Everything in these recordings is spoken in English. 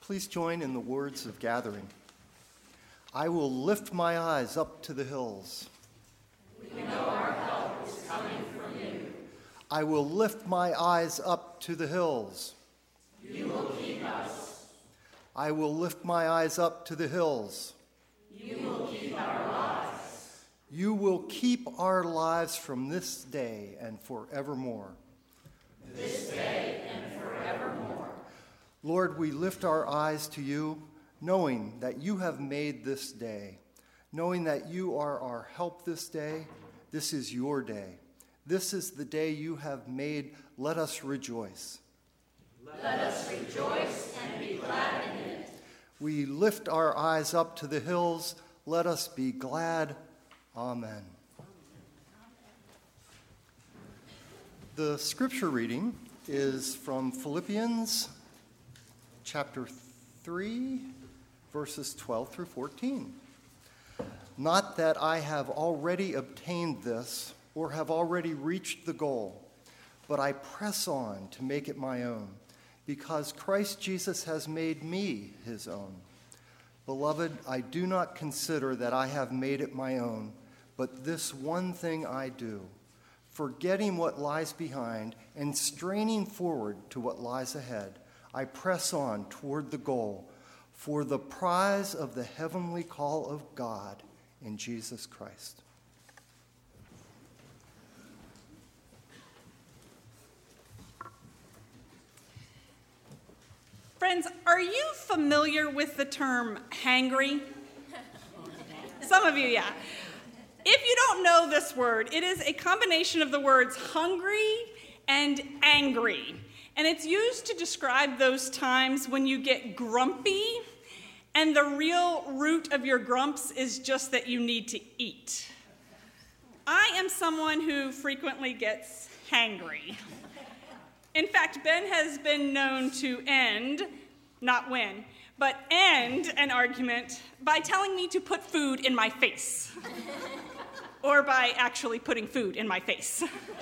Please join in the words of gathering. I will lift my eyes up to the hills. We know our help is coming from you. I will lift my eyes up to the hills. You will keep us. I will lift my eyes up to the hills. You will keep our lives. You will keep our lives from this day and forevermore. This day and forevermore. Lord, we lift our eyes to you, knowing that you have made this day, knowing that you are our help this day. This is your day. This is the day you have made. Let us rejoice. Let us rejoice and be glad in it. We lift our eyes up to the hills. Let us be glad. Amen. The scripture reading is from Philippians chapter 3, verses 12 through 14. Not that I have already obtained this or have already reached the goal, but I press on to make it my own, because Christ Jesus has made me his own. Beloved, I do not consider that I have made it my own, but this one thing I do, forgetting what lies behind and straining forward to what lies ahead, I press on toward the goal for the prize of the heavenly call of God in Jesus Christ. Friends, are you familiar with the term hangry? Some of you, yeah. If you don't know this word, it is a combination of the words hungry and angry. And it's used to describe those times when you get grumpy and the real root of your grumps is just that you need to eat. I am someone who frequently gets hangry. In fact, Ben has been known to end, not win, but end an argument by telling me to put food in my face. Or by actually putting food in my face.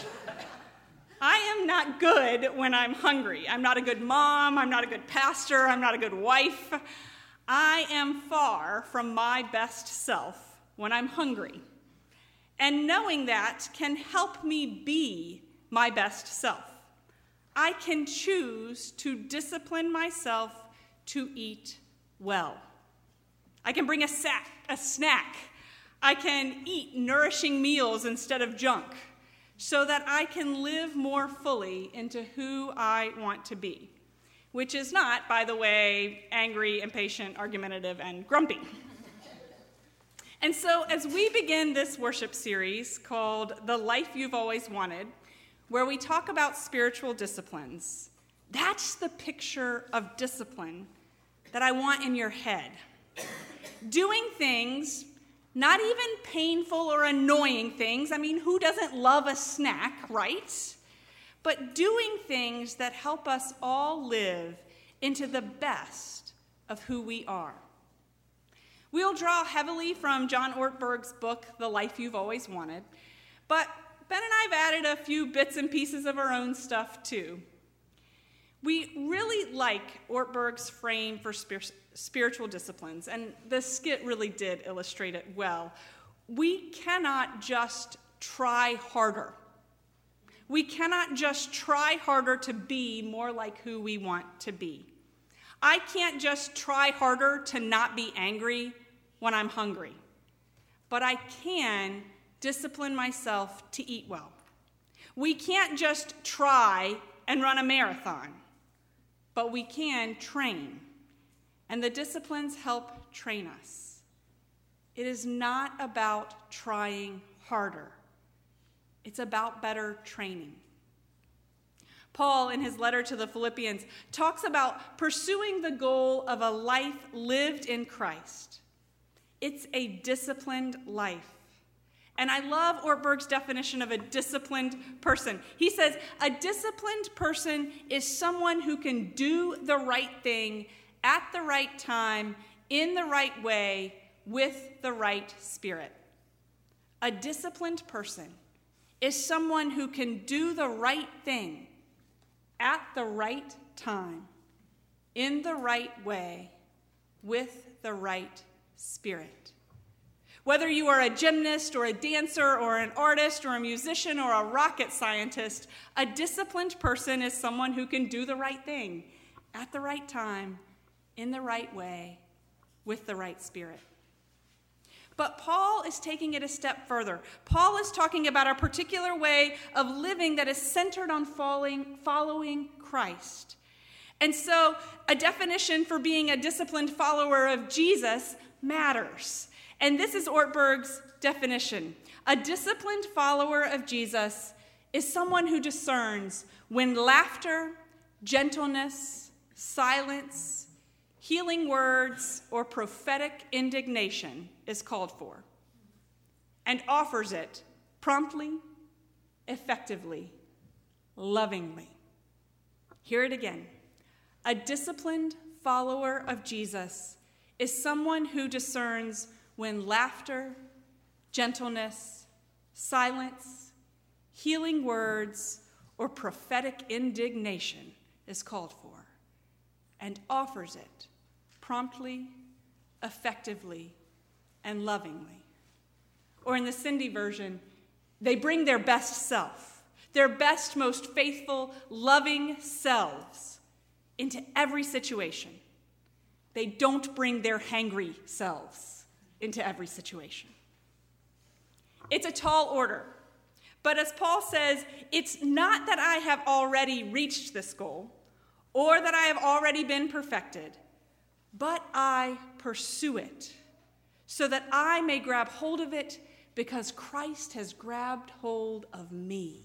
I am not good when I'm hungry. I'm not a good mom, I'm not a good pastor, I'm not a good wife. I am far from my best self when I'm hungry. And knowing that can help me be my best self. I can choose to discipline myself to eat well. I can bring a snack. I can eat nourishing meals instead of junk so that I can live more fully into who I want to be, which is not, by the way, angry, impatient, argumentative, and grumpy. And so as we begin this worship series called The Life You've Always Wanted, where we talk about spiritual disciplines, that's the picture of discipline that I want in your head. Doing things, not even painful or annoying things. I mean, who doesn't love a snack, right? But doing things that help us all live into the best of who we are. We'll draw heavily from John Ortberg's book, The Life You've Always Wanted, but Ben and I have added a few bits and pieces of our own stuff too. We really like Ortberg's frame for spiritual disciplines, and the skit really did illustrate it well. We cannot just try harder. We cannot just try harder to be more like who we want to be. I can't just try harder to not be angry when I'm hungry, but I can discipline myself to eat well. We can't just try and run a marathon, but we can train. And the disciplines help train us. It is not about trying harder. It's about better training. Paul, in his letter to the Philippians, talks about pursuing the goal of a life lived in Christ. It's a disciplined life. And I love Ortberg's definition of a disciplined person. He says, a disciplined person is someone who can do the right thing at the right time, in the right way, with the right spirit. A disciplined person is someone who can do the right thing at the right time, in the right way, with the right spirit. Whether you are a gymnast or a dancer or an artist or a musician or a rocket scientist, a disciplined person is someone who can do the right thing at the right time, in the right way, with the right spirit. But Paul is taking it a step further. Paul is talking about a particular way of living that is centered on following Christ. And so a definition for being a disciplined follower of Jesus matters. And this is Ortberg's definition. A disciplined follower of Jesus is someone who discerns when laughter, gentleness, silence, healing words, or prophetic indignation is called for, and offers it promptly, effectively, lovingly. Hear it again. A disciplined follower of Jesus is someone who discerns when laughter, gentleness, silence, healing words, or prophetic indignation is called for, and offers it promptly, effectively, and lovingly. Or in the Cindy version, they bring their best self, their best, most faithful, loving selves into every situation. They don't bring their hangry selves into every situation. It's a tall order, but as Paul says, it's not that I have already reached this goal or that I have already been perfected, but I pursue it so that I may grab hold of it because Christ has grabbed hold of me.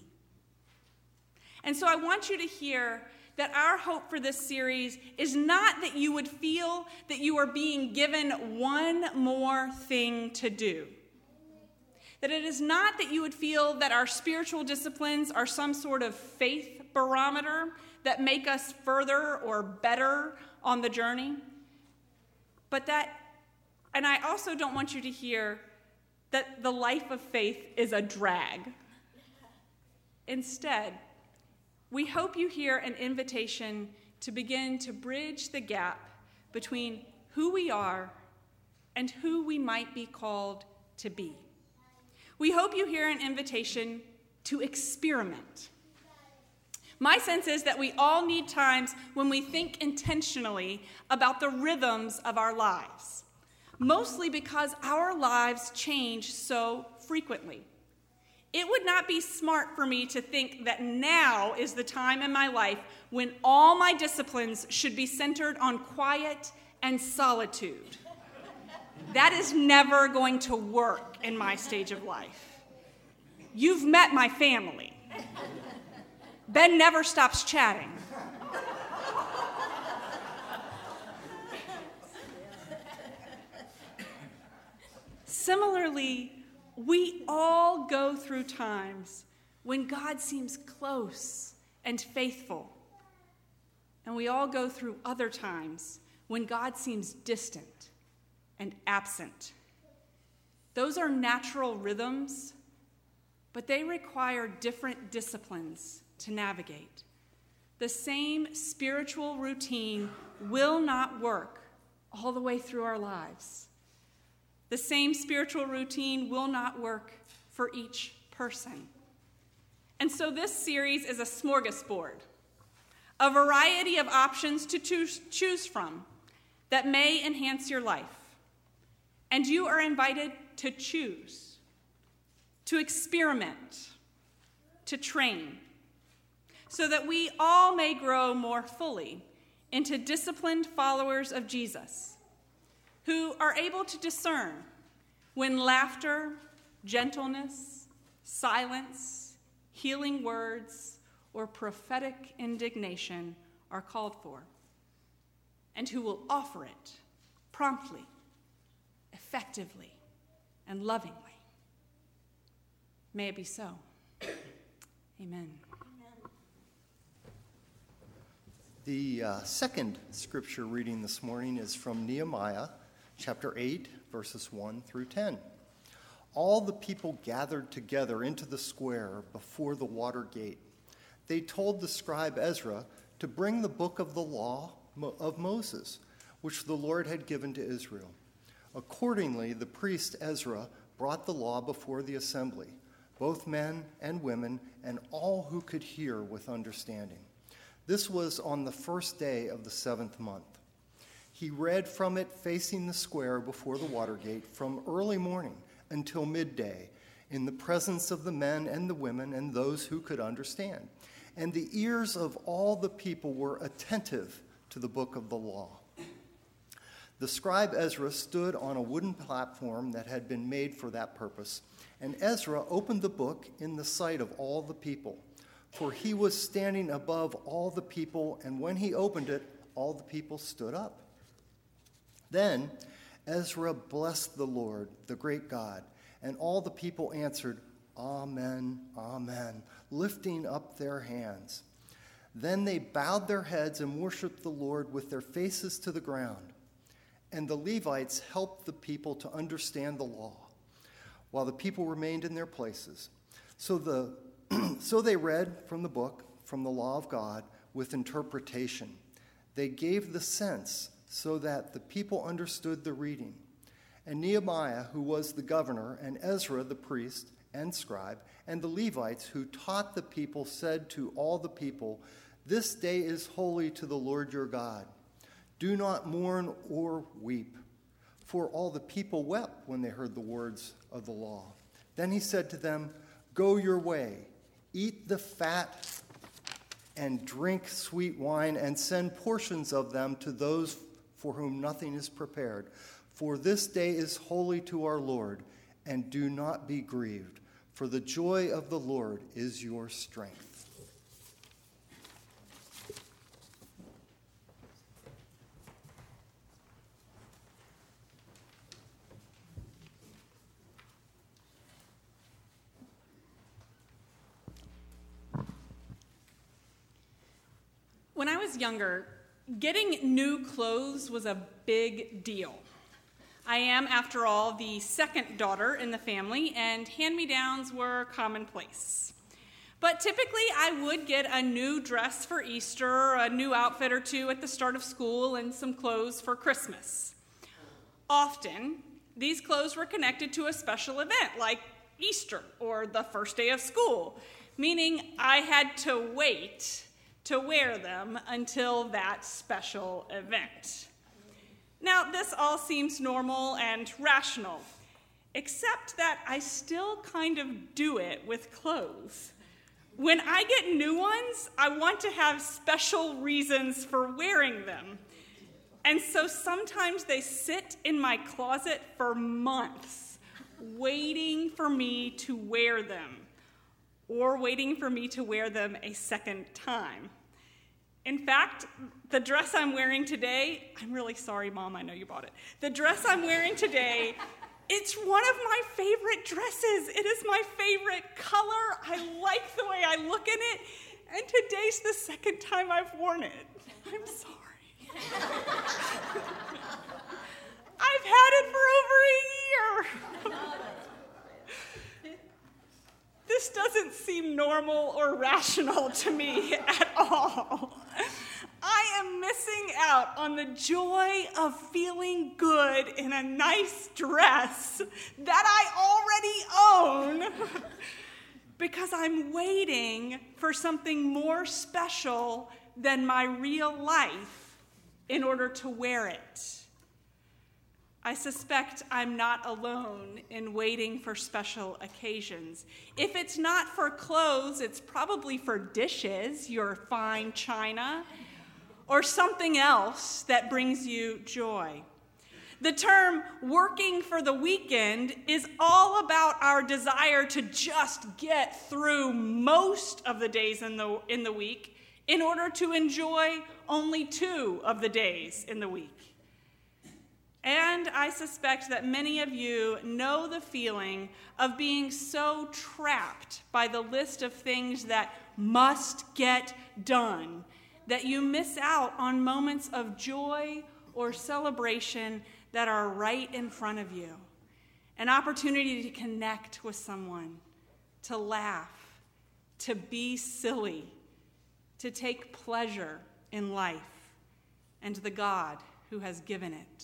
And so I want you to hear that our hope for this series is not that you would feel that you are being given one more thing to do. That it is not that you would feel that our spiritual disciplines are some sort of faith barometer that make us further or better on the journey. But that, and I also don't want you to hear that the life of faith is a drag. Instead, we hope you hear an invitation to begin to bridge the gap between who we are and who we might be called to be. We hope you hear an invitation to experiment. My sense is that we all need times when we think intentionally about the rhythms of our lives, mostly because our lives change so frequently. It would not be smart for me to think that now is the time in my life when all my disciplines should be centered on quiet and solitude. That is never going to work in my stage of life. You've met my family. Ben never stops chatting. Similarly, we all go through times when God seems close and faithful. And we all go through other times when God seems distant and absent. Those are natural rhythms, but they require different disciplines to navigate. The same spiritual routine will not work all the way through our lives. The same spiritual routine will not work for each person. And so this series is a smorgasbord, a variety of options to choose from that may enhance your life. And you are invited to choose, to experiment, to train, so that we all may grow more fully into disciplined followers of Jesus, who are able to discern when laughter, gentleness, silence, healing words, or prophetic indignation are called for, and who will offer it promptly, effectively, and lovingly. May it be so. Amen. The second scripture reading this morning is from Nehemiah, chapter 8, verses 1 through 10. All the people gathered together into the square before the water gate. They told the scribe Ezra to bring the book of the law of Moses, which the Lord had given to Israel. Accordingly, the priest Ezra brought the law before the assembly, both men and women, and all who could hear with understanding. This was on the first day of the 7th month. He read from it facing the square before the water gate from early morning until midday, in the presence of the men and the women and those who could understand. And the ears of all the people were attentive to the book of the law. The scribe Ezra stood on a wooden platform that had been made for that purpose, and Ezra opened the book in the sight of all the people, for he was standing above all the people, and when he opened it, all the people stood up. Then Ezra blessed the Lord, the great God, and all the people answered, Amen, Amen, lifting up their hands. Then they bowed their heads and worshiped the Lord with their faces to the ground. And the Levites helped the people to understand the law, while the people remained in their places. So they read from the book, from the law of God, with interpretation. They gave the sense so that the people understood the reading. And Nehemiah, who was the governor, and Ezra, the priest and scribe, and the Levites who taught the people, said to all the people, This day is holy to the Lord your God. Do not mourn or weep. For all the people wept when they heard the words of the law. Then he said to them, Go your way, eat the fat and drink sweet wine, and send portions of them to those for whom nothing is prepared. For this day is holy to our Lord, and do not be grieved, for the joy of the Lord is your strength. When I was younger, getting new clothes was a big deal. I am, after all, the second daughter in the family, and hand-me-downs were commonplace. But typically, I would get a new dress for Easter, a new outfit or two at the start of school, and some clothes for Christmas. Often, these clothes were connected to a special event, like Easter or the first day of school, meaning I had to wait to wear them until that special event. Now, this all seems normal and rational, except that I still kind of do it with clothes. When I get new ones, I want to have special reasons for wearing them. And so sometimes they sit in my closet for months, waiting for me to wear them, or waiting for me to wear them a second time. In fact, the dress I'm wearing today, I'm really sorry, Mom, I know you bought it. The dress I'm wearing today, it's one of my favorite dresses. It is my favorite color. I like the way I look in it, and today's the second time I've worn it. I'm sorry. I've had it for over a year. This doesn't seem normal or rational to me at all. I am missing out on the joy of feeling good in a nice dress that I already own because I'm waiting for something more special than my real life in order to wear it. I suspect I'm not alone in waiting for special occasions. If it's not for clothes, it's probably for dishes, your fine china, or something else that brings you joy. The term working for the weekend is all about our desire to just get through most of the days in the week in order to enjoy only 2 of the days in the week. And I suspect that many of you know the feeling of being so trapped by the list of things that must get done that you miss out on moments of joy or celebration that are right in front of you. An opportunity to connect with someone, to laugh, to be silly, to take pleasure in life. and the God who has given it.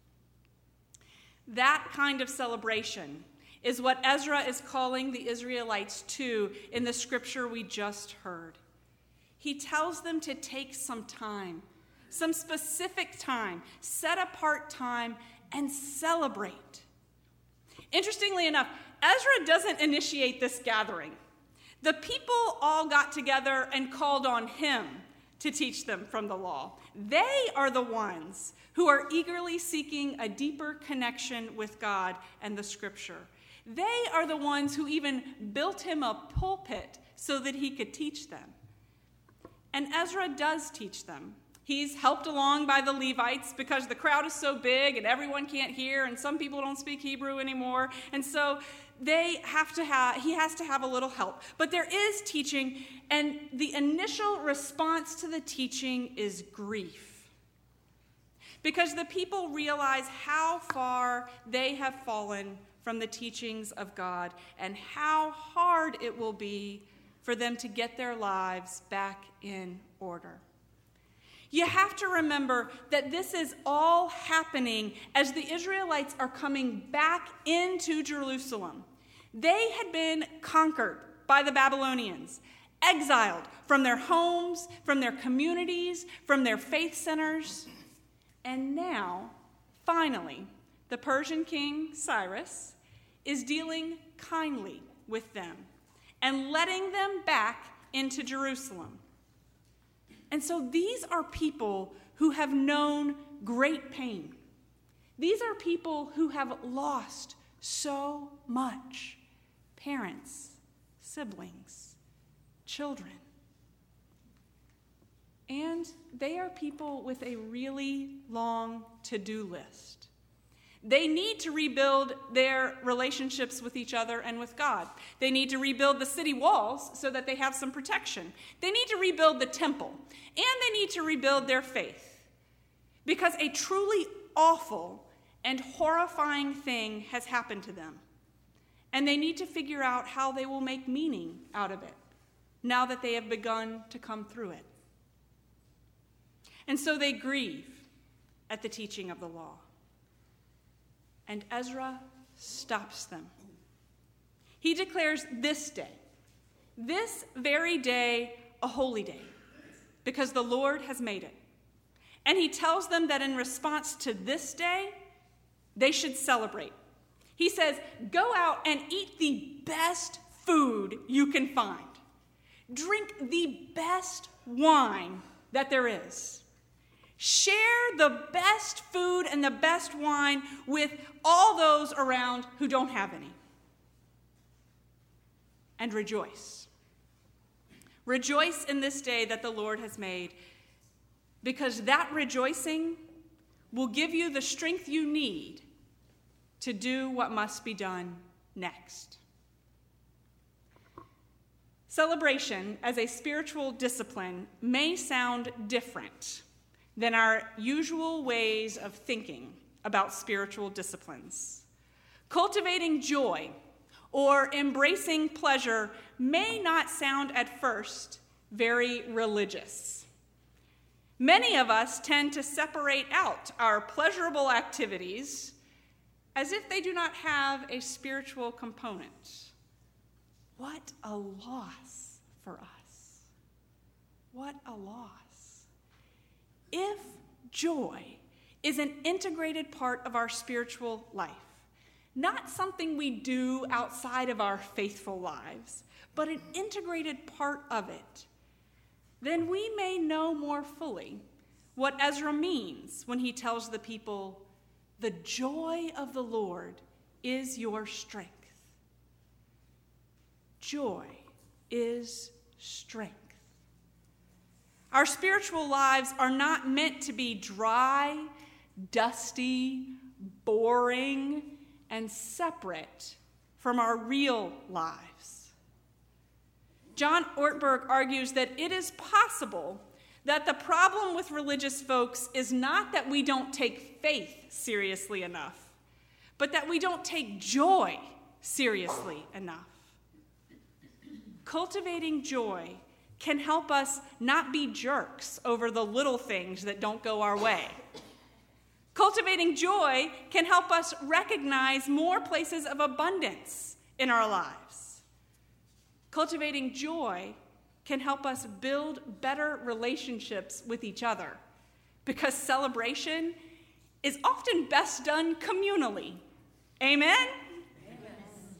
That kind of celebration is what Ezra is calling the Israelites to in the scripture we just heard. He tells them to take some time, some specific time, set apart time, and celebrate. Interestingly enough, Ezra doesn't initiate this gathering. The people all got together and called on him to teach them from the law. They are the ones who are eagerly seeking a deeper connection with God and the scripture. They are the ones who even built him a pulpit so that he could teach them. And Ezra does teach them. He's helped along by the Levites because the crowd is so big and everyone can't hear and some people don't speak Hebrew anymore. And so he has to have a little help. But there is teaching, and the initial response to the teaching is grief. Because the people realize how far they have fallen from the teachings of God and how hard it will be for them to get their lives back in order. You have to remember that this is all happening as the Israelites are coming back into Jerusalem. They had been conquered by the Babylonians, exiled from their homes, from their communities, from their faith centers. And now, finally, the Persian king Cyrus is dealing kindly with them and letting them back into Jerusalem. And so these are people who have known great pain. These are people who have lost so much. Parents, siblings, children. And they are people with a really long to-do list. They need to rebuild their relationships with each other and with God. They need to rebuild the city walls so that they have some protection. They need to rebuild the temple. And they need to rebuild their faith. Because a truly awful and horrifying thing has happened to them. And they need to figure out how they will make meaning out of it now that they have begun to come through it. And so they grieve at the teaching of the law. And Ezra stops them. He declares this day, this very day, a holy day, because the Lord has made it. And he tells them that in response to this day, they should celebrate. He says, go out and eat the best food you can find. Drink the best wine that there is. Share the best food and the best wine with all those around who don't have any. And rejoice. Rejoice in this day that the Lord has made, because that rejoicing will give you the strength you need to do what must be done next. Celebration as a spiritual discipline may sound different than our usual ways of thinking about spiritual disciplines. Cultivating joy or embracing pleasure may not sound at first very religious. Many of us tend to separate out our pleasurable activities as if they do not have a spiritual component. What a loss for us. What a loss. If joy is an integrated part of our spiritual life, not something we do outside of our faithful lives, but an integrated part of it, then we may know more fully what Ezra means when he tells the people, the joy of the Lord is your strength. Joy is strength. Our spiritual lives are not meant to be dry, dusty, boring, and separate from our real lives. John Ortberg argues that it is possible that the problem with religious folks is not that we don't take faith seriously enough, but that we don't take joy seriously enough. Cultivating joy can help us not be jerks over the little things that don't go our way. Cultivating joy can help us recognize more places of abundance in our lives. Cultivating joy can help us build better relationships with each other, because celebration is often best done communally. Amen? Amen.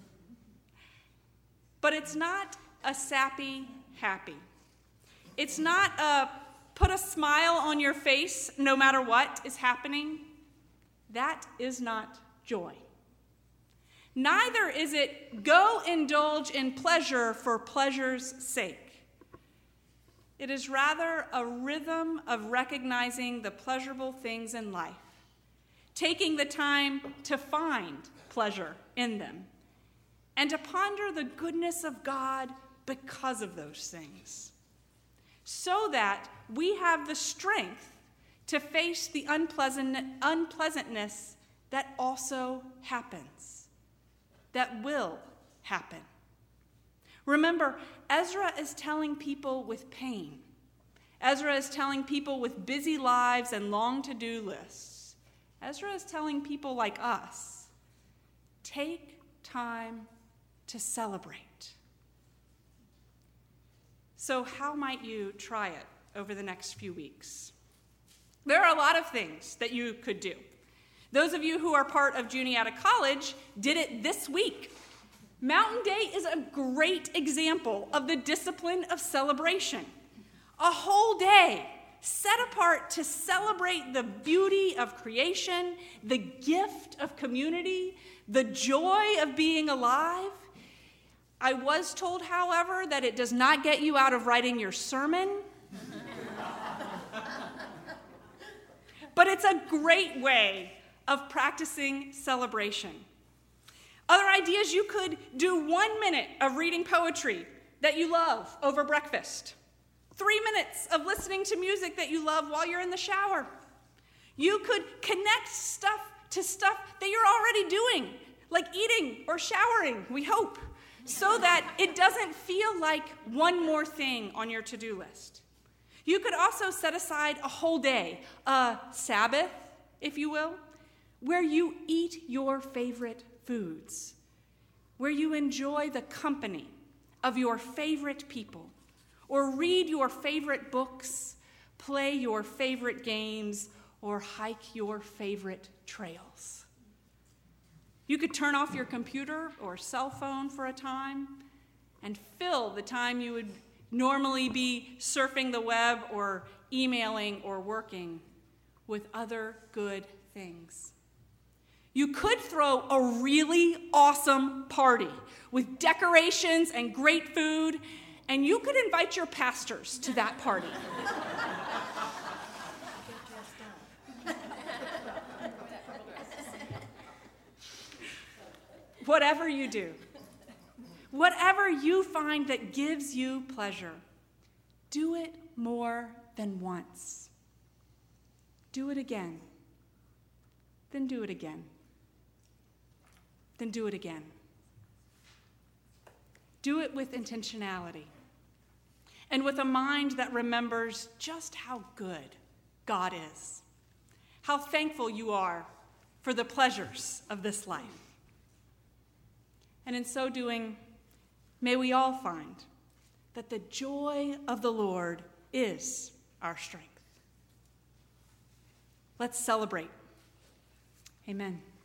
But it's not a sappy happy. It's not a put a smile on your face no matter what is happening. That is not joy. Neither is it go indulge in pleasure for pleasure's sake. It is rather a rhythm of recognizing the pleasurable things in life, taking the time to find pleasure in them, and to ponder the goodness of God because of those things, so that we have the strength to face the unpleasantness that also happens, that will happen. Remember, Ezra is telling people with pain. Ezra is telling people with busy lives and long to-do lists. Ezra is telling people like us, take time to celebrate. So how might you try it over the next few weeks? There are a lot of things that you could do. Those of you who are part of Juniata College did it this week. Mountain Day is a great example of the discipline of celebration. A whole day set apart to celebrate the beauty of creation, the gift of community, the joy of being alive. I was told, however, that it does not get you out of writing your sermon. But it's a great way of practicing celebration. Other ideas, you could do 1 minute of reading poetry that you love over breakfast. 3 minutes of listening to music that you love while you're in the shower. You could connect stuff to stuff that you're already doing, like eating or showering, we hope, so that it doesn't feel like one more thing on your to-do list. You could also set aside a whole day, a Sabbath, if you will, where you eat your favorite foods, where you enjoy the company of your favorite people, or read your favorite books, play your favorite games, or hike your favorite trails. You could turn off your computer or cell phone for a time and fill the time you would normally be surfing the web or emailing or working with other good things. You could throw a really awesome party with decorations and great food, and you could invite your pastors to that party. Whatever you do, whatever you find that gives you pleasure, do it more than once. Do it again. Then do it again. Then do it again. Do it with intentionality and with a mind that remembers just how good God is, how thankful you are for the pleasures of this life. And in so doing, may we all find that the joy of the Lord is our strength. Let's celebrate. Amen.